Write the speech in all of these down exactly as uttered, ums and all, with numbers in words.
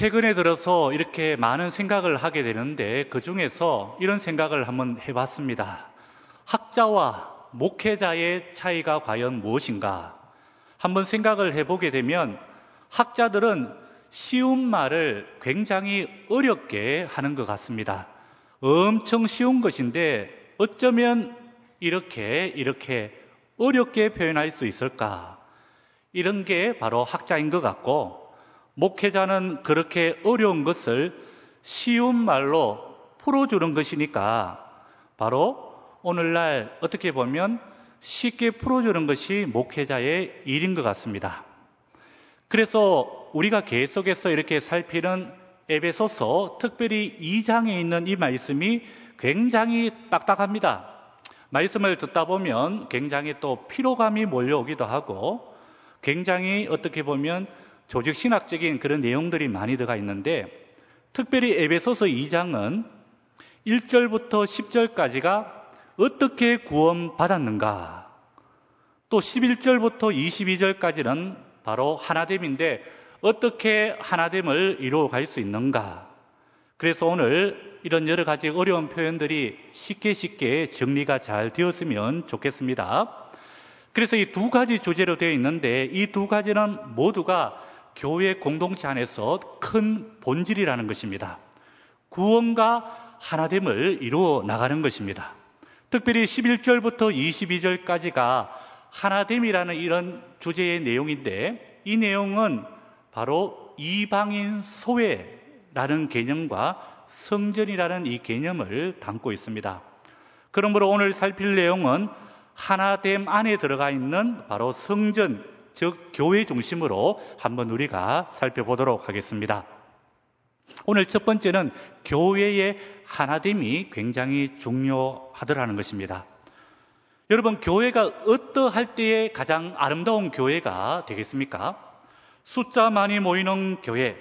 최근에 들어서 이렇게 많은 생각을 하게 되는데 그 중에서 이런 생각을 한번 해봤습니다. 학자와 목회자의 차이가 과연 무엇인가? 한번 생각을 해보게 되면 학자들은 쉬운 말을 굉장히 어렵게 하는 것 같습니다. 엄청 쉬운 것인데 어쩌면 이렇게 이렇게 어렵게 표현할 수 있을까? 이런 게 바로 학자인 것 같고, 목회자는 그렇게 어려운 것을 쉬운 말로 풀어주는 것이니까 바로 오늘날 어떻게 보면 쉽게 풀어주는 것이 목회자의 일인 것 같습니다. 그래서 우리가 계속해서 이렇게 살피는 에베소서, 특별히 이 장에 있는 이 말씀이 굉장히 딱딱합니다. 말씀을 듣다 보면 굉장히 또 피로감이 몰려오기도 하고, 굉장히 어떻게 보면 조직신학적인 그런 내용들이 많이 들어가 있는데, 특별히 에베소서 이 장은 일 절부터 십 절까지가 어떻게 구원받았는가, 또 십일 절부터 이십이 절까지는 바로 하나됨인데 어떻게 하나됨을 이루어갈 수 있는가. 그래서 오늘 이런 여러 가지 어려운 표현들이 쉽게 쉽게 정리가 잘 되었으면 좋겠습니다. 그래서 이 두 가지 주제로 되어 있는데 이 두 가지는 모두가 교회 공동체 안에서 큰 본질이라는 것입니다. 구원과 하나됨을 이루어 나가는 것입니다. 특별히 십일 절부터 이십이 절까지가 하나됨이라는 이런 주제의 내용인데, 이 내용은 바로 이방인 소외라는 개념과 성전이라는 이 개념을 담고 있습니다. 그러므로 오늘 살필 내용은 하나됨 안에 들어가 있는 바로 성전, 즉 교회 중심으로 한번 우리가 살펴보도록 하겠습니다. 오늘 첫 번째는 교회의 하나됨이 굉장히 중요하더라는 것입니다. 여러분, 교회가 어떠할 때에 가장 아름다운 교회가 되겠습니까? 숫자 많이 모이는 교회,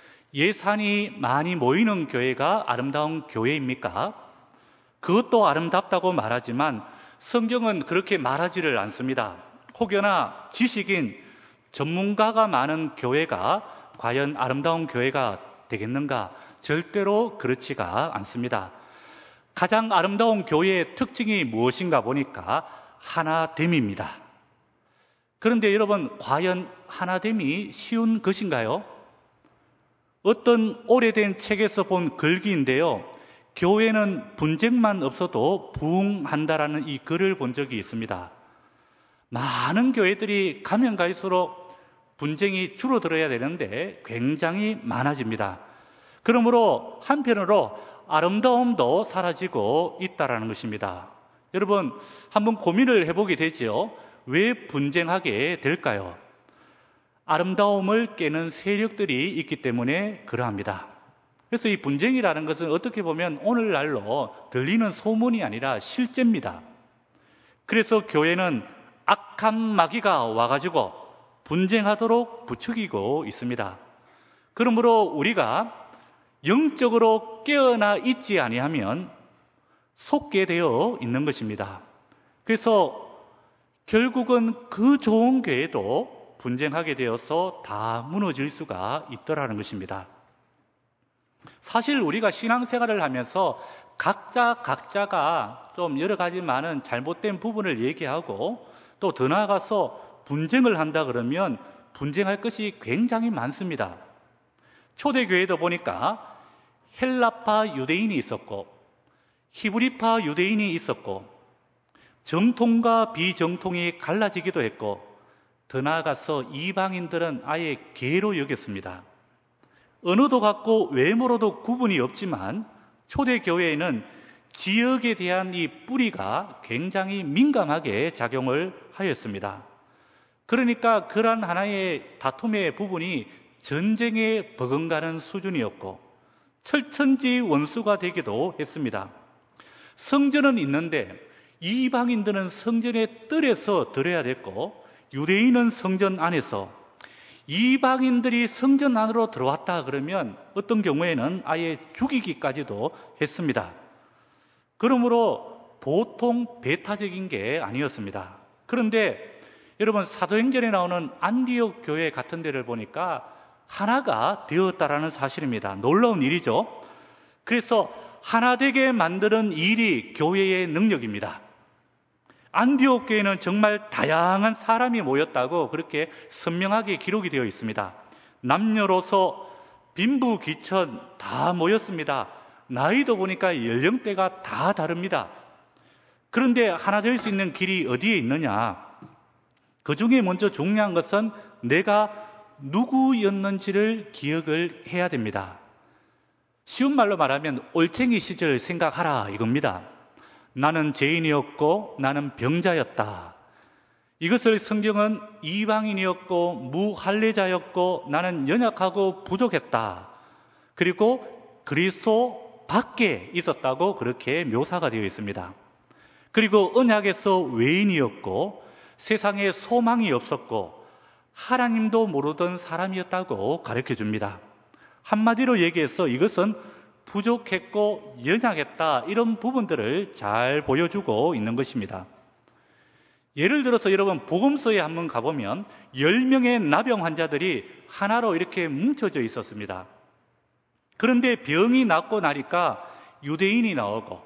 예산이 많이 모이는 교회가 아름다운 교회입니까? 그것도 아름답다고 말하지만 성경은 그렇게 말하지를 않습니다. 혹여나 지식인, 전문가가 많은 교회가 과연 아름다운 교회가 되겠는가? 절대로 그렇지가 않습니다. 가장 아름다운 교회의 특징이 무엇인가 보니까 하나됨입니다. 그런데 여러분, 과연 하나됨이 쉬운 것인가요? 어떤 오래된 책에서 본 글귀인데요, 교회는 분쟁만 없어도 부흥한다라는 이 글을 본 적이 있습니다. 많은 교회들이 가면 갈수록 분쟁이 줄어들어야 되는데 굉장히 많아집니다. 그러므로 한편으로 아름다움도 사라지고 있다는 것입니다. 여러분, 한번 고민을 해보게 되지요. 왜 분쟁하게 될까요? 아름다움을 깨는 세력들이 있기 때문에 그러합니다. 그래서 이 분쟁이라는 것은 어떻게 보면 오늘날로 들리는 소문이 아니라 실제입니다. 그래서 교회는 악한 마귀가 와가지고 분쟁하도록 부추기고 있습니다. 그러므로 우리가 영적으로 깨어나 있지 아니하면 속게 되어 있는 것입니다. 그래서 결국은 그 좋은 교회도 분쟁하게 되어서 다 무너질 수가 있더라는 것입니다. 사실 우리가 신앙생활을 하면서 각자 각자가 좀 여러 가지 많은 잘못된 부분을 얘기하고 또 더 나아가서 분쟁을 한다 그러면 분쟁할 것이 굉장히 많습니다. 초대교회도 보니까 헬라파 유대인이 있었고 히브리파 유대인이 있었고 정통과 비정통이 갈라지기도 했고 더 나아가서 이방인들은 아예 개로 여겼습니다. 언어도 같고 외모로도 구분이 없지만 초대교회에는 지역에 대한 이 뿌리가 굉장히 민감하게 작용을 하였습니다. 그러니까 그러한 하나의 다툼의 부분이 전쟁에 버금가는 수준이었고 철천지 원수가 되기도 했습니다. 성전은 있는데 이방인들은 성전의 뜰에서 들어야 됐고 유대인은 성전 안에서, 이방인들이 성전 안으로 들어왔다 그러면 어떤 경우에는 아예 죽이기까지도 했습니다. 그러므로 보통 배타적인 게 아니었습니다. 그런데 여러분, 사도행전에 나오는 안디옥 교회 같은 데를 보니까 하나가 되었다라는 사실입니다. 놀라운 일이죠. 그래서 하나 되게 만드는 일이 교회의 능력입니다. 안디옥 교회는 정말 다양한 사람이 모였다고 그렇게 선명하게 기록이 되어 있습니다. 남녀로서 빈부귀천 다 모였습니다. 나이도 보니까 연령대가 다 다릅니다. 그런데 하나 될 수 있는 길이 어디에 있느냐? 그 중에 먼저 중요한 것은 내가 누구였는지를 기억을 해야 됩니다. 쉬운 말로 말하면 올챙이 시절 생각하라 이겁니다. 나는 죄인이었고 나는 병자였다. 이것을 성경은 이방인이었고 무할례자였고 나는 연약하고 부족했다. 그리고 그리스도 밖에 있었다고 그렇게 묘사가 되어 있습니다. 그리고 언약에서 외인이었고 세상에 소망이 없었고 하나님도 모르던 사람이었다고 가르쳐 줍니다. 한마디로 얘기해서 이것은 부족했고 연약했다, 이런 부분들을 잘 보여주고 있는 것입니다. 예를 들어서 여러분 복음서에 한번 가보면 열 명의 나병 환자들이 하나로 이렇게 뭉쳐져 있었습니다. 그런데 병이 낫고 나니까 유대인이 나오고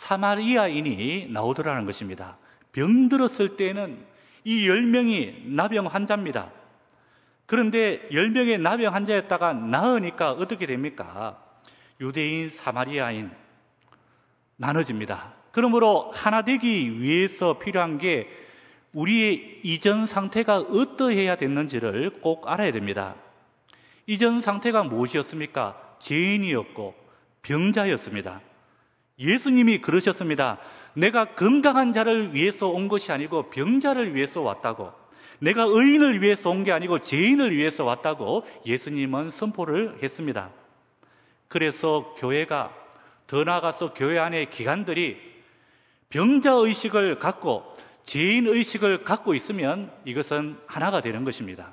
사마리아인이 나오더라는 것입니다. 병들었을 때는 이 열 명이 나병 환자입니다. 그런데 열 명의 나병 환자였다가 나으니까 어떻게 됩니까? 유대인, 사마리아인 나눠집니다. 그러므로 하나 되기 위해서 필요한 게 우리의 이전 상태가 어떠해야 됐는지를 꼭 알아야 됩니다. 이전 상태가 무엇이었습니까? 죄인이었고 병자였습니다. 예수님이 그러셨습니다. 내가 건강한 자를 위해서 온 것이 아니고 병자를 위해서 왔다고, 내가 의인을 위해서 온 게 아니고 죄인을 위해서 왔다고 예수님은 선포를 했습니다. 그래서 교회가, 더 나아가서 교회 안의 기관들이 병자의식을 갖고 죄인의식을 갖고 있으면 이것은 하나가 되는 것입니다.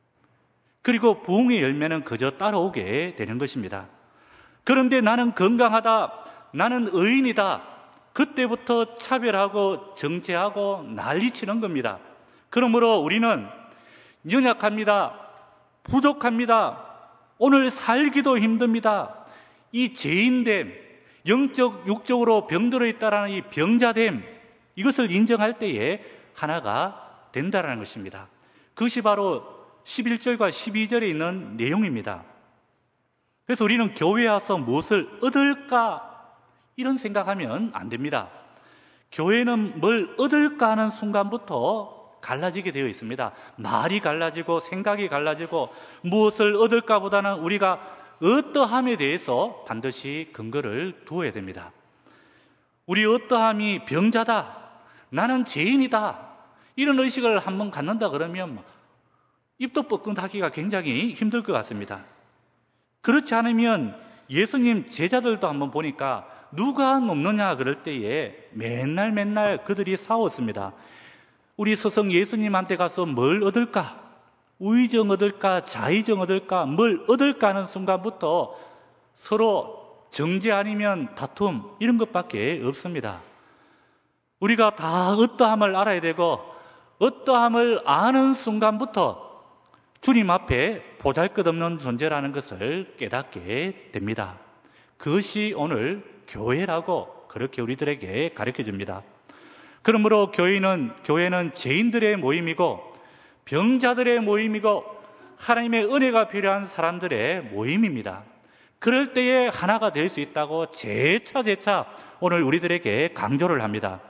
그리고 부흥의 열매는 그저 따라오게 되는 것입니다. 그런데 나는 건강하다, 나는 의인이다, 그때부터 차별하고 정죄하고 난리치는 겁니다. 그러므로 우리는 연약합니다, 부족합니다, 오늘 살기도 힘듭니다, 이 죄인됨, 영적, 육적으로 병들어 있다라는 이 병자됨, 이것을 인정할 때에 하나가 된다는 것입니다. 그것이 바로 십일 절과 십이 절에 있는 내용입니다. 그래서 우리는 교회에 와서 무엇을 얻을까, 이런 생각하면 안 됩니다. 교회는 뭘 얻을까 하는 순간부터 갈라지게 되어 있습니다. 말이 갈라지고 생각이 갈라지고 무엇을 얻을까 보다는 우리가 어떠함에 대해서 반드시 근거를 두어야 됩니다. 우리 어떠함이 병자다, 나는 죄인이다, 이런 의식을 한번 갖는다 그러면 입도 뻐끔하기가 굉장히 힘들 것 같습니다. 그렇지 않으면 예수님 제자들도 한번 보니까 누가 넘느냐 그럴 때에 맨날 맨날 그들이 싸웠습니다. 우리 스승 예수님한테 가서 뭘 얻을까? 우의정 얻을까? 자의정 얻을까? 뭘 얻을까 하는 순간부터 서로 정죄 아니면 다툼, 이런 것밖에 없습니다. 우리가 다 어떠함을 알아야 되고 어떠함을 아는 순간부터 주님 앞에 보잘것없는 존재라는 것을 깨닫게 됩니다. 그것이 오늘 교회라고 그렇게 우리들에게 가르쳐 줍니다. 그러므로 교회는, 교회는 죄인들의 모임이고 병자들의 모임이고 하나님의 은혜가 필요한 사람들의 모임입니다. 그럴 때에 하나가 될 수 있다고 재차 재차 오늘 우리들에게 강조를 합니다.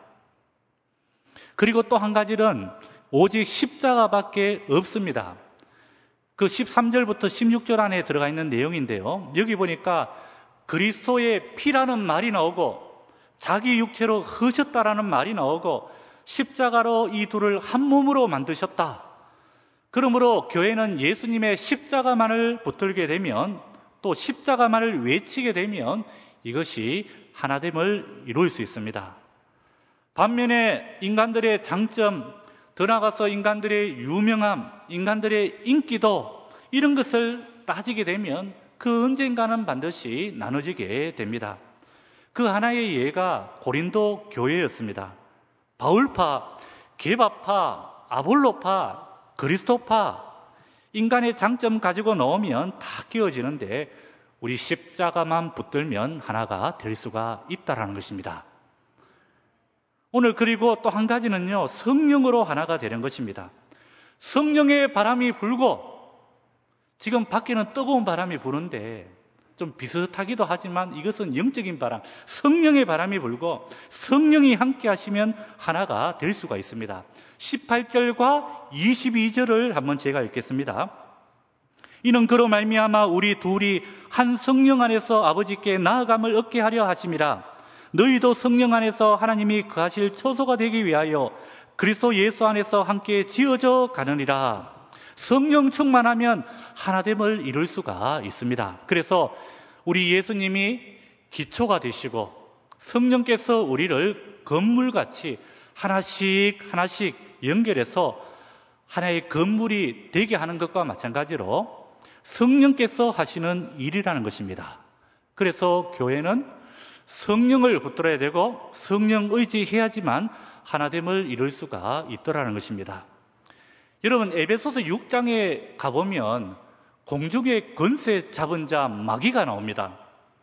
그리고 또 한 가지는 오직 십자가밖에 없습니다. 그 십삼 절부터 십육 절 안에 들어가 있는 내용인데요. 여기 보니까 그리스도의 피라는 말이 나오고 자기 육체로 흐셨다라는 말이 나오고 십자가로 이 둘을 한 몸으로 만드셨다. 그러므로 교회는 예수님의 십자가만을 붙들게 되면, 또 십자가만을 외치게 되면 이것이 하나됨을 이룰 수 있습니다. 반면에 인간들의 장점, 더 나아가서 인간들의 유명함, 인간들의 인기도, 이런 것을 따지게 되면 그 언젠가는 반드시 나눠지게 됩니다. 그 하나의 예가 고린도 교회였습니다. 바울파, 게바파, 아볼로파, 그리스도파, 인간의 장점 가지고 놓으면 다 끼워지는데 우리 십자가만 붙들면 하나가 될 수가 있다라는 것입니다. 오늘 그리고 또 한 가지는요, 성령으로 하나가 되는 것입니다. 성령의 바람이 불고, 지금 밖에는 뜨거운 바람이 부는데 좀 비슷하기도 하지만 이것은 영적인 바람, 성령의 바람이 불고 성령이 함께 하시면 하나가 될 수가 있습니다. 십팔 절과 이십이 절을 한번 제가 읽겠습니다. 이는 그로 말미암아 우리 둘이 한 성령 안에서 아버지께 나아감을 얻게 하려 하심이라. 너희도 성령 안에서 하나님이 거하실 처소가 되기 위하여 그리스도 예수 안에서 함께 지어져 가느니라. 성령 충만하면 하나됨을 이룰 수가 있습니다. 그래서 우리 예수님이 기초가 되시고 성령께서 우리를 건물같이 하나씩 하나씩 연결해서 하나의 건물이 되게 하는 것과 마찬가지로 성령께서 하시는 일이라는 것입니다. 그래서 교회는 성령을 붙들어야 되고 성령 의지해야지만 하나됨을 이룰 수가 있더라는 것입니다. 여러분, 에베소서 육 장에 가보면 공중의 권세 잡은 자 마귀가 나옵니다.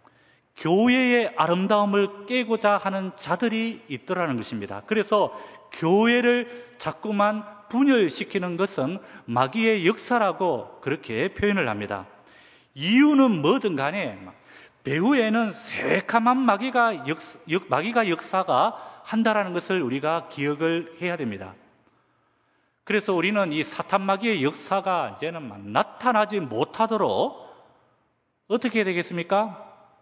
교회의 아름다움을 깨고자 하는 자들이 있더라는 것입니다. 그래서 교회를 자꾸만 분열시키는 것은 마귀의 역사라고 그렇게 표현을 합니다. 이유는 뭐든 간에 배후에는 새카만 마귀가, 역, 역, 마귀가 역사가 한다라는 것을 우리가 기억을 해야 됩니다. 그래서 우리는 이 사탄 마귀의 역사가 이제는 나타나지 못하도록 어떻게 해야 되겠습니까?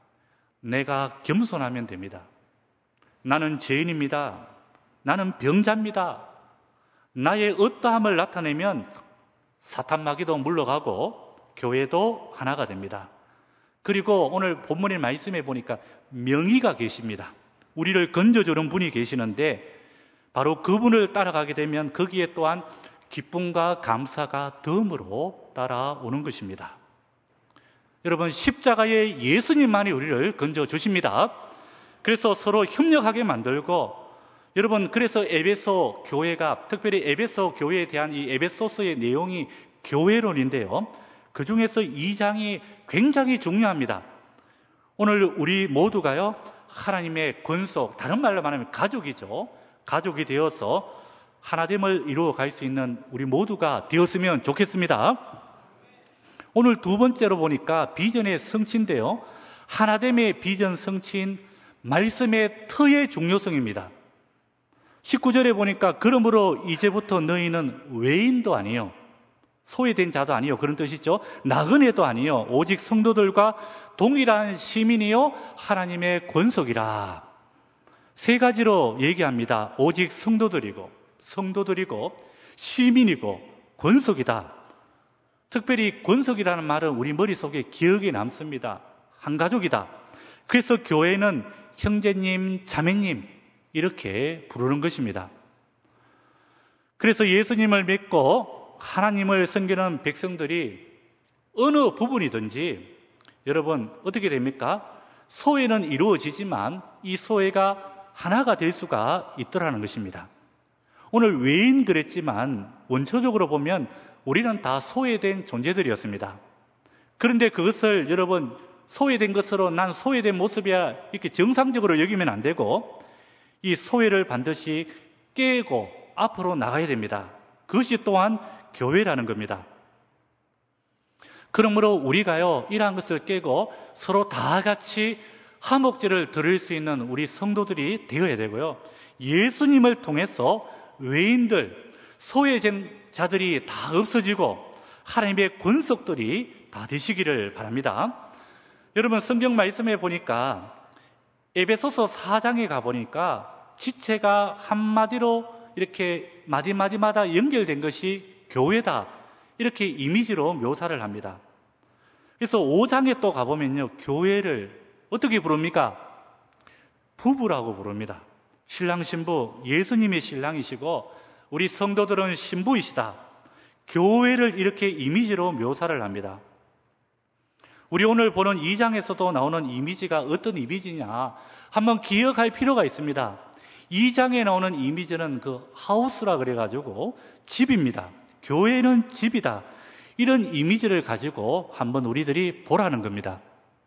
내가 겸손하면 됩니다. 나는 죄인입니다. 나는 병자입니다. 나의 어떠함을 나타내면 사탄 마귀도 물러가고 교회도 하나가 됩니다. 그리고 오늘 본문의 말씀에 보니까 명의가 계십니다. 우리를 건져주는 분이 계시는데 바로 그분을 따라가게 되면 거기에 또한 기쁨과 감사가 덤으로 따라오는 것입니다. 여러분, 십자가의 예수님만이 우리를 건져주십니다. 그래서 서로 협력하게 만들고, 여러분, 그래서 에베소 교회가, 특별히 에베소 교회에 대한 이 에베소서의 내용이 교회론인데요, 그 중에서 이 장이 굉장히 중요합니다. 오늘 우리 모두가요, 하나님의 권속, 다른 말로 말하면 가족이죠. 가족이 되어서 하나됨을 이루어 갈 수 있는 우리 모두가 되었으면 좋겠습니다. 오늘 두 번째로 보니까 비전의 성취인데요, 하나됨의 비전 성취인 말씀의 터의 중요성입니다. 십구 절에 보니까 그러므로 이제부터 너희는 외인도 아니요, 소외된 자도 아니요, 그런 뜻이죠. 나그네도 아니요, 오직 성도들과 동일한 시민이요 하나님의 권속이라. 세 가지로 얘기합니다. 오직 성도들이고, 성도들이고, 시민이고, 권속이다. 특별히 권속이라는 말은 우리 머릿속에 기억에 남습니다. 한 가족이다. 그래서 교회는 형제님, 자매님 이렇게 부르는 것입니다. 그래서 예수님을 믿고 하나님을 섬기는 백성들이 어느 부분이든지 여러분 어떻게 됩니까? 소외는 이루어지지만 이 소외가 하나가 될 수가 있더라는 것입니다. 오늘 외인 그랬지만 원초적으로 보면 우리는 다 소외된 존재들이었습니다. 그런데 그것을 여러분 소외된 것으로 난 소외된 모습이야 이렇게 정상적으로 여기면 안 되고 이 소외를 반드시 깨고 앞으로 나가야 됩니다. 그것이 또한 교회라는 겁니다. 그러므로 우리가요, 이러한 것을 깨고 서로 다 같이 화목제를 드릴 수 있는 우리 성도들이 되어야 되고요. 예수님을 통해서 외인들, 소외된 자들이 다 없어지고 하나님의 권속들이 다 되시기를 바랍니다. 여러분, 성경 말씀에 보니까 에베소서 사 장에 가보니까 지체가 한마디로 이렇게 마디마디마다 연결된 것이 교회다, 이렇게 이미지로 묘사를 합니다. 그래서 오 장에 또 가보면요, 교회를 어떻게 부릅니까? 부부라고 부릅니다. 신랑 신부, 예수님이 신랑이시고 우리 성도들은 신부이시다. 교회를 이렇게 이미지로 묘사를 합니다. 우리 오늘 보는 이 장에서도 나오는 이미지가 어떤 이미지냐 한번 기억할 필요가 있습니다. 이 장에 나오는 이미지는 그 하우스라 그래가지고 집입니다. 교회는 집이다. 이런 이미지를 가지고 한번 우리들이 보라는 겁니다.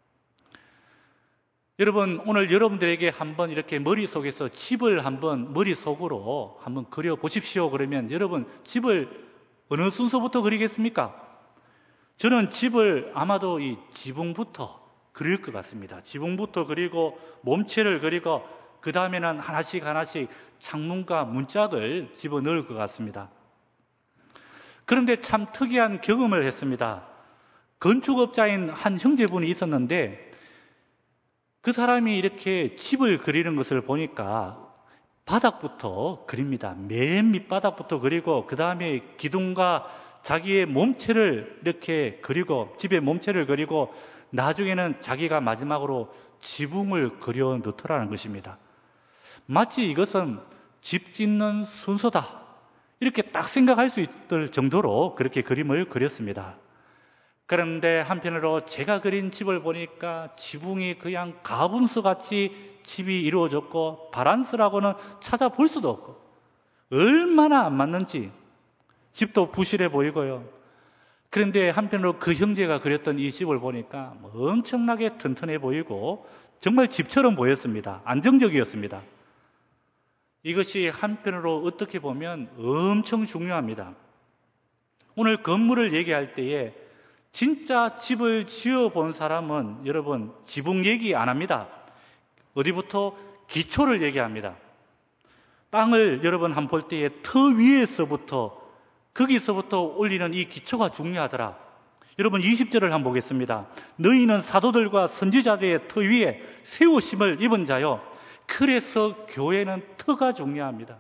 여러분, 오늘 여러분들에게 한번 이렇게 머릿속에서 집을 한번 머릿속으로 한번 그려 보십시오. 그러면 여러분, 집을 어느 순서부터 그리겠습니까? 저는 집을 아마도 이 지붕부터 그릴 것 같습니다. 지붕부터 그리고 몸체를 그리고 그 다음에는 하나씩 하나씩 창문과 문짝을 집어넣을 것 같습니다. 그런데 참 특이한 경험을 했습니다. 건축업자인 한 형제분이 있었는데 그 사람이 이렇게 집을 그리는 것을 보니까 바닥부터 그립니다. 맨 밑바닥부터 그리고 그 다음에 기둥과 자기의 몸체를 이렇게 그리고 집의 몸체를 그리고 나중에는 자기가 마지막으로 지붕을 그려 넣더라는 것입니다. 마치 이것은 집 짓는 순서다 이렇게 딱 생각할 수 있을 정도로 그렇게 그림을 그렸습니다. 그런데 한편으로 제가 그린 집을 보니까 지붕이 그냥 가분수같이 집이 이루어졌고 바란스라고는 찾아볼 수도 없고 얼마나 안 맞는지 집도 부실해 보이고요. 그런데 한편으로 그 형제가 그렸던 이 집을 보니까 엄청나게 튼튼해 보이고 정말 집처럼 보였습니다. 안정적이었습니다. 이것이 한편으로 어떻게 보면 엄청 중요합니다. 오늘 건물을 얘기할 때에 진짜 집을 지어본 사람은 여러분 지붕 얘기 안 합니다. 어디부터? 기초를 얘기합니다. 땅을 여러분 한번 볼 때에 터 위에서부터 거기서부터 올리는 이 기초가 중요하더라. 여러분 이십 절을 한번 보겠습니다. 너희는 사도들과 선지자들의 터 위에 세우심을 입은 자요. 그래서 교회는 터가 중요합니다.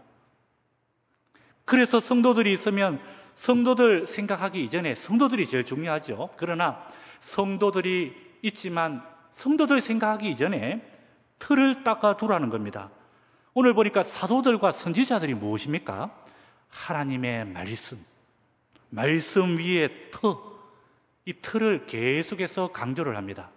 그래서 성도들이 있으면 성도들 생각하기 이전에 성도들이 제일 중요하죠. 그러나 성도들이 있지만 성도들 생각하기 이전에 틀을 닦아두라는 겁니다. 오늘 보니까 사도들과 선지자들이 무엇입니까? 하나님의 말씀, 말씀 위에 터, 이 틀을 계속해서 강조를 합니다.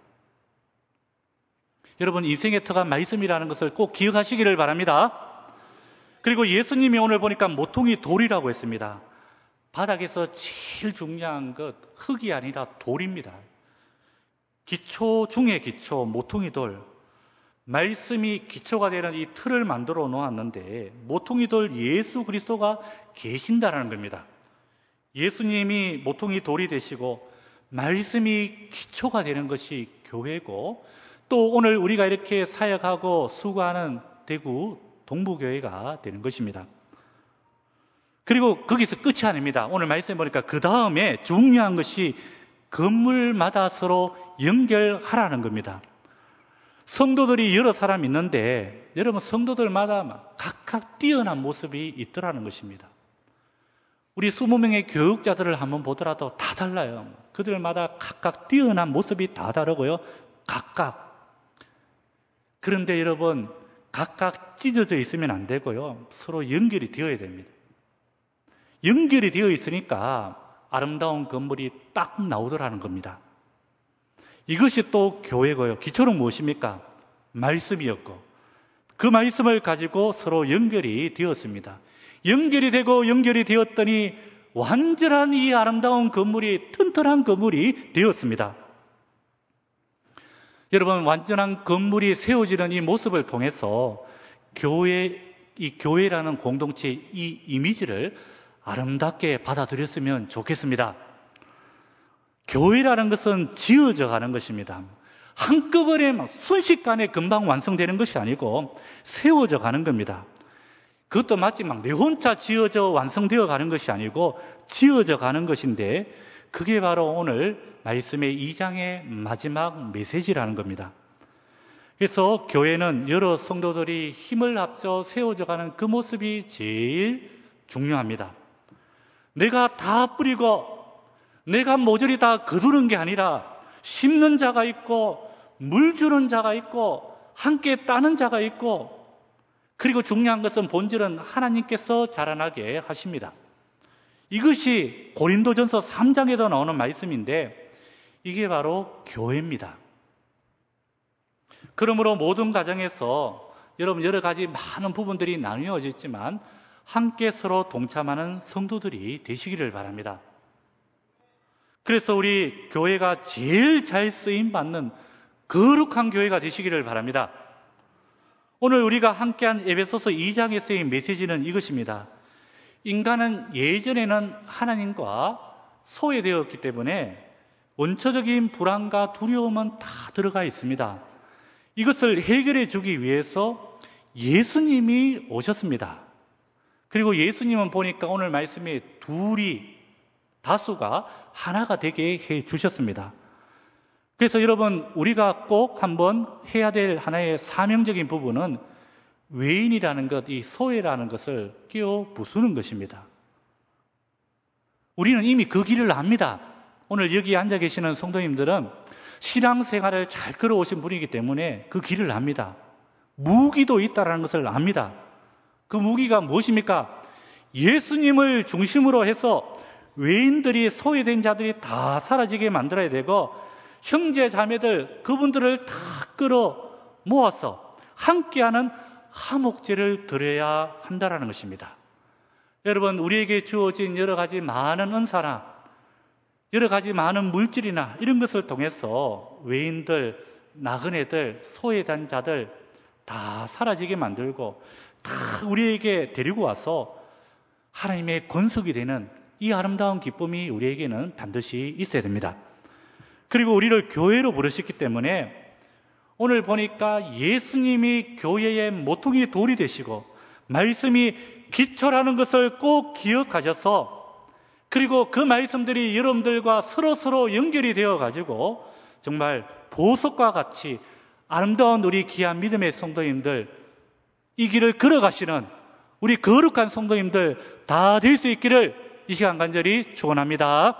여러분 인생의 터가 말씀이라는 것을 꼭 기억하시기를 바랍니다. 그리고 예수님이 오늘 보니까 모퉁이 돌이라고 했습니다. 바닥에서 제일 중요한 것 흙이 아니라 돌입니다. 기초 중에 기초, 모퉁이 돌. 말씀이 기초가 되는 이 틀을 만들어 놓았는데 모퉁이 돌 예수 그리스도가 계신다라는 겁니다. 예수님이 모퉁이 돌이 되시고 말씀이 기초가 되는 것이 교회고 또 오늘 우리가 이렇게 사역하고 수고하는 대구 동부교회가 되는 것입니다. 그리고 거기서 끝이 아닙니다. 오늘 말씀 보니까 그 다음에 중요한 것이 건물마다 서로 연결하라는 겁니다. 성도들이 여러 사람 있는데 여러분 성도들마다 각각 뛰어난 모습이 있더라는 것입니다. 우리 이십 명의 교육자들을 한번 보더라도 다 달라요. 그들마다 각각 뛰어난 모습이 다 다르고요. 각각. 그런데 여러분 각각 찢어져 있으면 안 되고요. 서로 연결이 되어야 됩니다. 연결이 되어 있으니까 아름다운 건물이 딱 나오더라는 겁니다. 이것이 또 교회고요. 기초는 무엇입니까? 말씀이었고 그 말씀을 가지고 서로 연결이 되었습니다. 연결이 되고 연결이 되었더니 완전한 이 아름다운 건물이 튼튼한 건물이 되었습니다. 여러분 완전한 건물이 세워지는 이 모습을 통해서 교회, 이 교회라는 공동체 이 이미지를 아름답게 받아들였으면 좋겠습니다. 교회라는 것은 지어져 가는 것입니다. 한꺼번에 막 순식간에 금방 완성되는 것이 아니고 세워져 가는 겁니다. 그것도 마치 막 내 혼자 지어져 완성되어 가는 것이 아니고 지어져 가는 것인데 그게 바로 오늘 말씀의 이 장의 마지막 메시지라는 겁니다. 그래서 교회는 여러 성도들이 힘을 합쳐 세워져 가는 그 모습이 제일 중요합니다. 내가 다 뿌리고 내가 모조리 다 거두는 게 아니라 심는 자가 있고 물 주는 자가 있고 함께 따는 자가 있고 그리고 중요한 것은 본질은 하나님께서 자라나게 하십니다. 이것이 고린도전서 삼 장에도 나오는 말씀인데 이게 바로 교회입니다. 그러므로 모든 가정에서 여러분 여러 가지 많은 부분들이 나뉘어져 있지만 함께 서로 동참하는 성도들이 되시기를 바랍니다. 그래서 우리 교회가 제일 잘 쓰임받는 거룩한 교회가 되시기를 바랍니다. 오늘 우리가 함께한 에베소서 이 장에 쓰인 메시지는 이것입니다. 인간은 예전에는 하나님과 소외되었기 때문에 원초적인 불안과 두려움은 다 들어가 있습니다. 이것을 해결해 주기 위해서 예수님이 오셨습니다. 그리고 예수님은 보니까 오늘 말씀에 둘이 다수가 하나가 되게 해 주셨습니다. 그래서 여러분, 우리가 꼭 한번 해야 될 하나의 사명적인 부분은 외인이라는 것, 이 소외라는 것을 끼워 부수는 것입니다. 우리는 이미 그 길을 압니다. 오늘 여기 앉아 계시는 성도님들은 신앙생활을 잘 끌어오신 분이기 때문에 그 길을 압니다. 무기도 있다는 것을 압니다. 그 무기가 무엇입니까? 예수님을 중심으로 해서 외인들이, 소외된 자들이 다 사라지게 만들어야 되고, 형제 자매들 그분들을 다 끌어 모아서 함께하는 화목제를 드려야 한다는 것입니다. 여러분, 우리에게 주어진 여러 가지 많은 은사나 여러 가지 많은 물질이나 이런 것을 통해서 외인들, 나그네들, 소외된 자들 다 사라지게 만들고 다 우리에게 데리고 와서 하나님의 권속이 되는 이 아름다운 기쁨이 우리에게는 반드시 있어야 됩니다. 그리고 우리를 교회로 부르셨기 때문에 오늘 보니까 예수님이 교회의 모퉁이 돌이 되시고 말씀이 기초라는 것을 꼭 기억하셔서, 그리고 그 말씀들이 여러분들과 서로서로 연결이 되어 가지고 정말 보석과 같이 아름다운 우리 귀한 믿음의 성도님들, 이 길을 걸어가시는 우리 거룩한 성도님들 다 될 수 있기를 이 시간 간절히 축원합니다.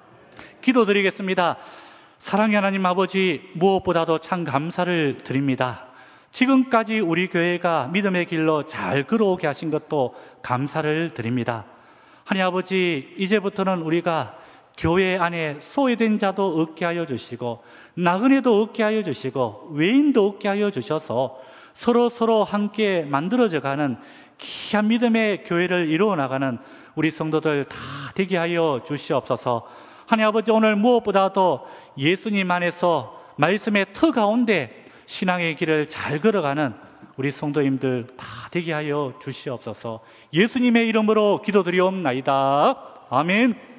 기도드리겠습니다. 사랑의 하나님 아버지, 무엇보다도 참 감사를 드립니다. 지금까지 우리 교회가 믿음의 길로 잘 걸어오게 하신 것도 감사를 드립니다. 하나님 아버지, 이제부터는 우리가 교회 안에 소외된 자도 얻게 하여 주시고 나그네도 얻게 하여 주시고 외인도 얻게 하여 주셔서 서로 서로 함께 만들어져가는 귀한 믿음의 교회를 이루어 나가는 우리 성도들 다 되게 하여 주시옵소서. 하나님 아버지, 오늘 무엇보다도 예수님 안에서 말씀의 터 가운데 신앙의 길을 잘 걸어가는 우리 성도님들 다 되게 하여 주시옵소서. 예수님의 이름으로 기도드리옵나이다. 아멘.